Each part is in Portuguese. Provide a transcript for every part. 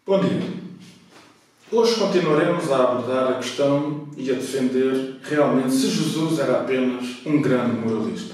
Bom dia. Hoje continuaremos a abordar a questão e a defender realmente se Jesus era apenas um grande moralista.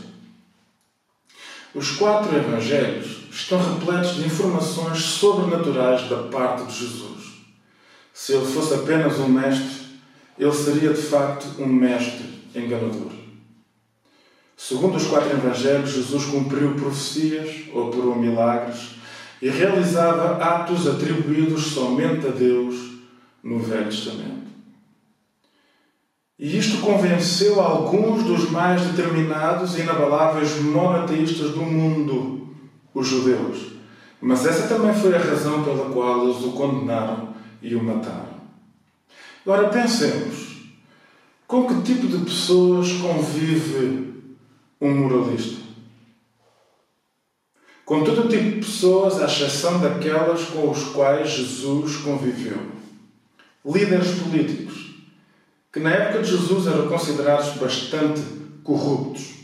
Os 4 evangelhos estão repletos de informações sobrenaturais da parte de Jesus. Se ele fosse apenas um mestre, ele seria de facto um mestre enganador. Segundo os 4 evangelhos, Jesus cumpriu profecias, operou milagres e realizava atos atribuídos somente a Deus no Velho Testamento. E isto convenceu alguns dos mais determinados e inabaláveis monoteístas do mundo, os judeus. Mas essa também foi a razão pela qual eles o condenaram e o mataram. Agora pensemos, com que tipo de pessoas convive um moralista? Com todo tipo de pessoas, à exceção daquelas com os quais Jesus conviveu. Líderes políticos, que na época de Jesus eram considerados bastante corruptos.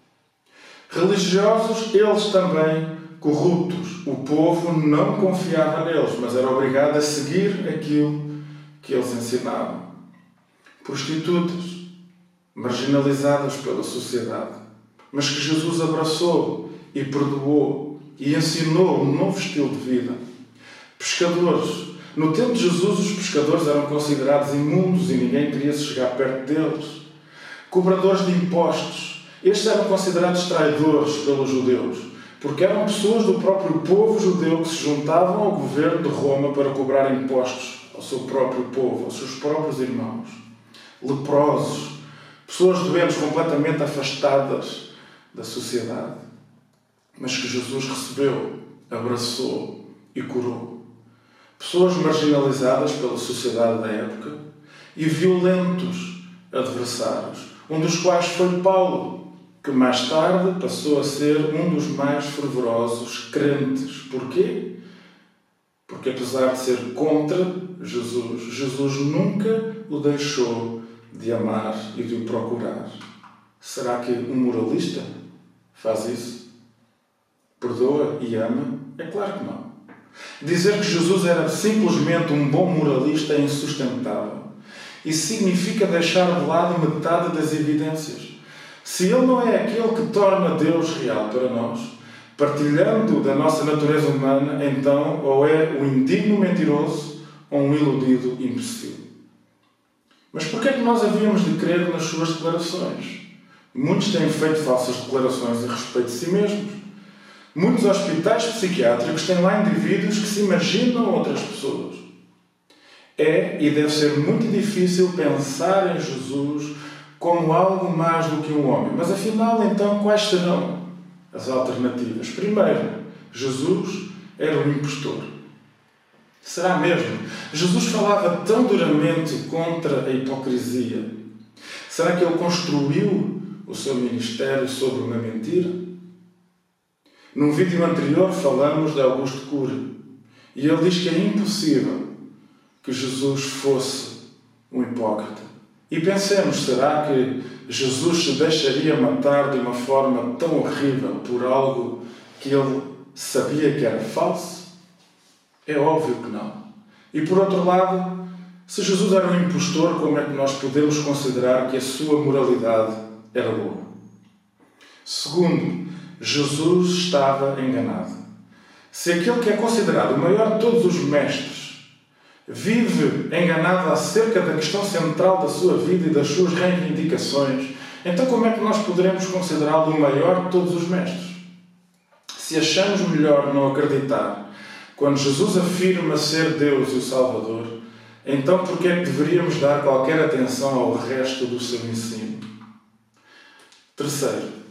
Religiosos, eles também corruptos. O povo não confiava neles, mas era obrigado a seguir aquilo que eles ensinavam. Prostitutas, marginalizadas pela sociedade, mas que Jesus abraçou e perdoou e ensinou um novo estilo de vida. Pescadores. No tempo de Jesus, os pescadores eram considerados imundos e ninguém queria se chegar perto deles. Cobradores de impostos. Estes eram considerados traidores pelos judeus, porque eram pessoas do próprio povo judeu que se juntavam ao governo de Roma para cobrar impostos ao seu próprio povo, aos seus próprios irmãos. Leprosos. Pessoas doentes completamente afastadas da sociedade, mas que Jesus recebeu, abraçou e curou. Pessoas marginalizadas pela sociedade da época e violentos adversários, um dos quais foi Paulo, que mais tarde passou a ser um dos mais fervorosos crentes. Porquê? Porque apesar de ser contra Jesus, Jesus nunca o deixou de amar e de o procurar. Será que um moralista faz isso? Perdoa e ama? É claro que não. Dizer que Jesus era simplesmente um bom moralista é insustentável. Isso significa deixar de lado metade das evidências. Se ele não é aquele que torna Deus real para nós, partilhando da nossa natureza humana, então ou é um indigno mentiroso ou um iludido imbecil. Mas por que é que nós havíamos de crer nas suas declarações? Muitos têm feito falsas declarações a respeito de si mesmos. Muitos hospitais psiquiátricos têm lá indivíduos que se imaginam outras pessoas. É e deve ser muito difícil pensar em Jesus como algo mais do que um homem. Mas afinal, então, quais serão as alternativas? Primeiro, Jesus era um impostor. Será mesmo? Jesus falava tão duramente contra a hipocrisia. Será que ele construiu o seu ministério sobre uma mentira? Num vídeo anterior falamos de Augusto Cury e ele diz que é impossível que Jesus fosse um hipócrita. E pensemos, será que Jesus se deixaria matar de uma forma tão horrível por algo que ele sabia que era falso? É óbvio que não. E por outro lado, se Jesus era um impostor, como é que nós podemos considerar que a sua moralidade era boa? Segundo, Jesus estava enganado. Se aquele que é considerado o maior de todos os mestres vive enganado acerca da questão central da sua vida e das suas reivindicações, então como é que nós poderemos considerá-lo o maior de todos os mestres? Se achamos melhor não acreditar quando Jesus afirma ser Deus e o Salvador, então por que é que deveríamos dar qualquer atenção ao resto do seu ensino? Terceiro,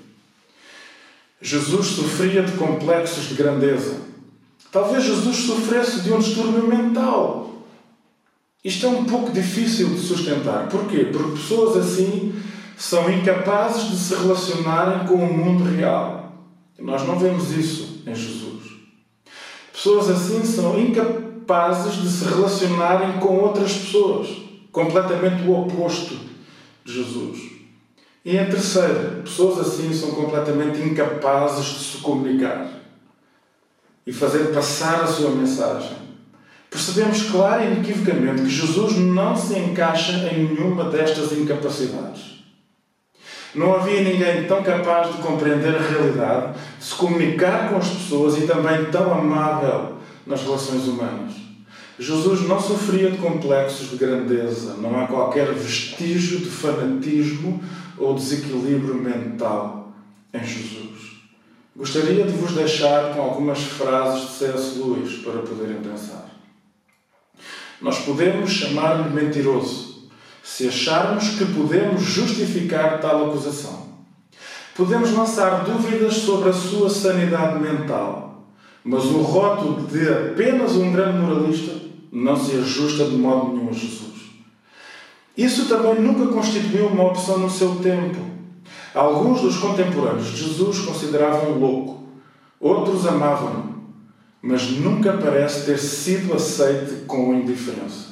Jesus sofria de complexos de grandeza. Talvez Jesus sofresse de um distúrbio mental. Isto é um pouco difícil de sustentar. Porquê? Porque pessoas assim são incapazes de se relacionarem com o mundo real. Nós não vemos isso em Jesus. Pessoas assim são incapazes de se relacionarem com outras pessoas. Completamente o oposto de Jesus. E em terceiro, pessoas assim são completamente incapazes de se comunicar e fazer passar a sua mensagem. percebemos clara e inequivocamente que Jesus não se encaixa em nenhuma destas incapacidades. Não havia ninguém tão capaz de compreender a realidade, de se comunicar com as pessoas e também tão amável nas relações humanas. Jesus não sofria de complexos de grandeza, não há qualquer vestígio de fanatismo ou desequilíbrio mental em Jesus. Gostaria de vos deixar com algumas frases de C.S. Lewis para poderem pensar. Nós podemos chamar-lhe mentiroso se acharmos que podemos justificar tal acusação. Podemos lançar dúvidas sobre a sua sanidade mental, mas o rótulo de apenas um grande moralista não se ajusta de modo nenhum a Jesus. Isso também nunca constituiu uma opção no seu tempo. Alguns dos contemporâneos de Jesus consideravam-o louco, outros amavam-no, mas nunca parece ter sido aceite com indiferença.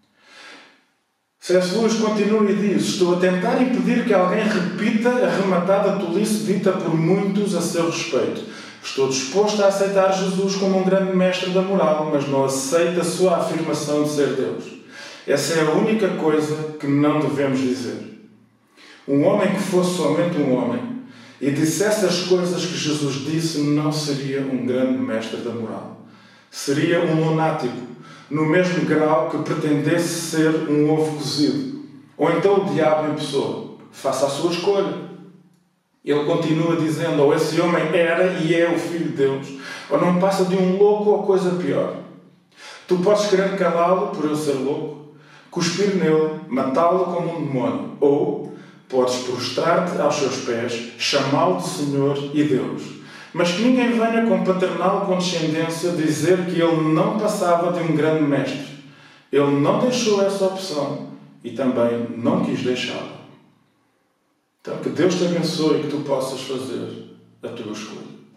C.S. Lewis continua e diz: estou a tentar impedir que alguém repita a arrematada tolice dita por muitos a seu respeito. Estou disposto a aceitar Jesus como um grande mestre da moral, mas não aceito a sua afirmação de ser Deus. Essa é a única coisa que não devemos dizer. Um homem que fosse somente um homem e dissesse as coisas que Jesus disse não seria um grande mestre da moral. Seria um lunático, no mesmo grau que pretendesse ser um ovo cozido. Ou então o diabo em pessoa. Faça a sua escolha. Ele continua dizendo: ou esse homem era e é o Filho de Deus, ou não passa de um louco ou coisa pior. Tu podes querer calá-lo por ele ser louco, cuspir nele, matá-lo como um demónio, ou podes prostrar-te aos seus pés, chamá-lo de Senhor e Deus. Mas que ninguém venha com paternal condescendência dizer que ele não passava de um grande mestre. Ele não deixou essa opção e também não quis deixá-la. Então, que Deus te abençoe e que tu possas fazer a tua escolha.